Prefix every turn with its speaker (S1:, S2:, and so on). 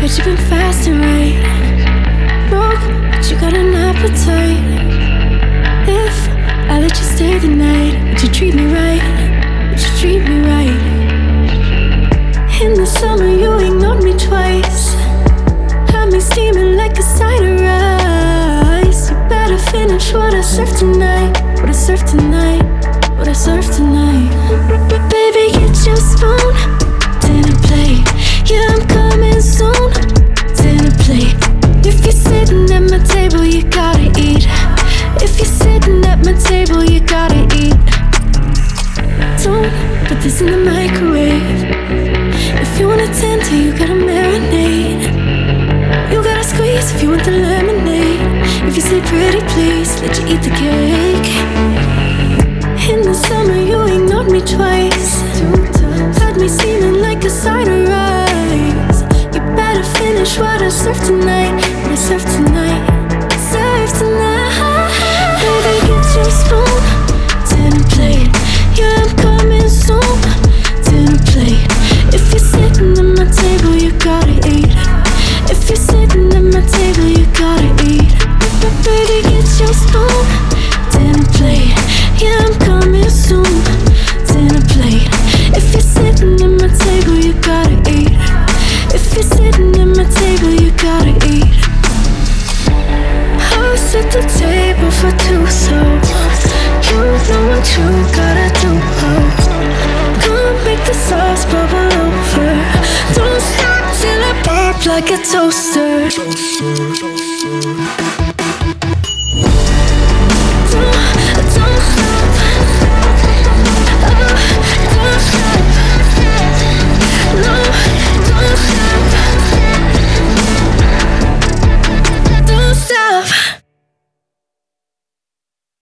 S1: but you've been fasting, right? Broke, but you got an appetite. If I let you stay the night, would you treat me right? Would you treat me right? In the summer you ignored me twice. Had me steaming like a side of rice. You better finish what I serve tonight. What I serve tonight. What I serve tonight. Baby, get your spoon. Dinner plate. Yeah, I'm coming soon. Dinner plate. If you're sitting at my table, you gotta eat. If you're sitting at my table, you gotta eat. Don't put this in the microwave. If you want a tender, you gotta marinate. You gotta squeeze if you want the lemonade. If you say pretty please, let you eat the cake. In the summer you ignored me twice. Had me seeming like a side of rice. You better finish what I serve tonight. What I serve tonight. Serve tonight. Baby, get your spoon. Dinner plate. Yeah, I'm coming soon. Dinner plate. If you're sitting at my table, you gotta eat. If you're sitting at my table, you gotta eat. Baby, get your spoon. Dinner plate. Yeah, I'm coming soon. Dinner plate. If you're sitting at my table, you gotta eat. If you're sitting at my table, you gotta eat. I'll set the table for two, so you know what you gotta do. Come make the sauce bubble over. Don't stop till I pop like a toaster.